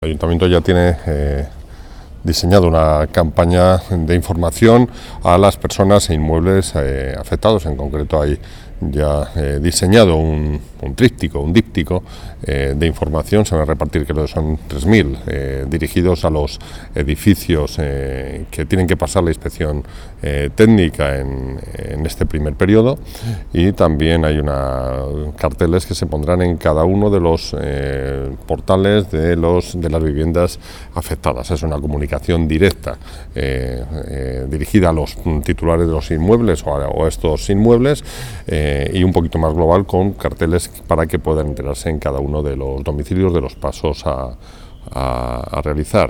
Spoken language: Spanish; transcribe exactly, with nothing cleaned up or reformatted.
El Ayuntamiento ya tiene eh, diseñado una campaña de información a las personas e inmuebles eh, afectados. En concreto hay ya eh, diseñado un, un tríptico, un díptico eh, de información. Se van a repartir, creo que son tres mil, eh, dirigidos a los edificios eh, que tienen que pasar la inspección eh, técnica en, en este primer periodo, y también hay una carteles que se pondrán en cada uno de los eh, portales de, los, de las viviendas afectadas. Es una comunicación directa eh, eh, dirigida a los titulares de los inmuebles o a, o a estos inmuebles, eh, y un poquito más global con carteles para que puedan enterarse en cada uno de los domicilios de los pasos a, a, a realizar.